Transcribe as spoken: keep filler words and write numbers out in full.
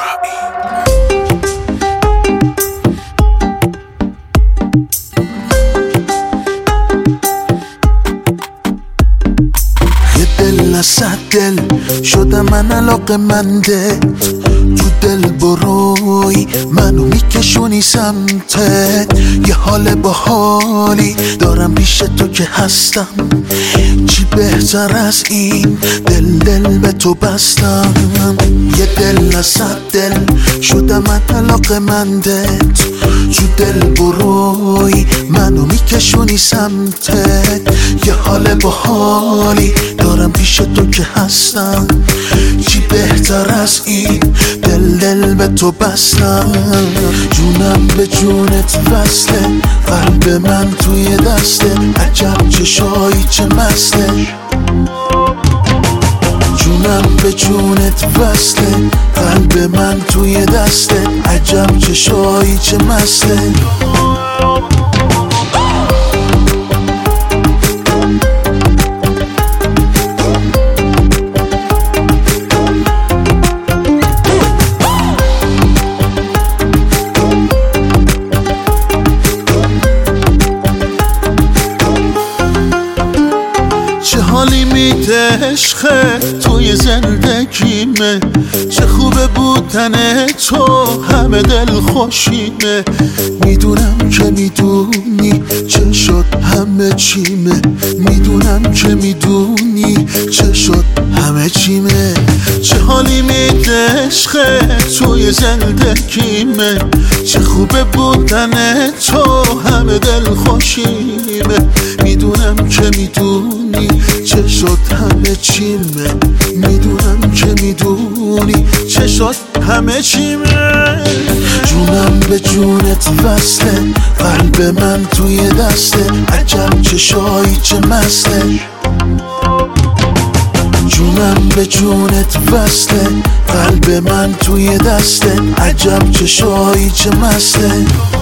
صد دل شدم من علاقه‌منده، تو دل بروی منو میکشونی سمتت. یه حال باحالی دارم پیش تو که هستم، چی بهتر از این دل دل به تو بستم. یه دل از صد دل شدم من علاقه‌مندت، تو دل بروی منو میکشونی سمتت. یه حال باحالی دارم پیش تو که هستم، چی بهتر از این دل دل به تو بستم. جونم به جونت وصله، قلب من توی دسته، عجب چشایی چه مسته. جونم به جونت وصله، قلب من توی دسته، عجب چشایی چه مسته. چه حالی میده عشقه توی زندگیمه، چه خوبه بودن تو همه دل خوشیمه. میدونم که میدونی چه شد همه چیمه، میدونم که میدونی چه شد همه چیمه. چه حالی میده عشقه توی زندگیمه، چه خوبه بودن تو همه دل خوشیمه. میدونم که میدونی چه شد همه چیمه، میدونم که میدونی چه شد همه چیمه. جونم به جونت وصله، قلب من توی دسته، عجب چشایی چه مسته. جونم به جونت وصله، قلب من توی دسته، عجب چشایی چه مسته.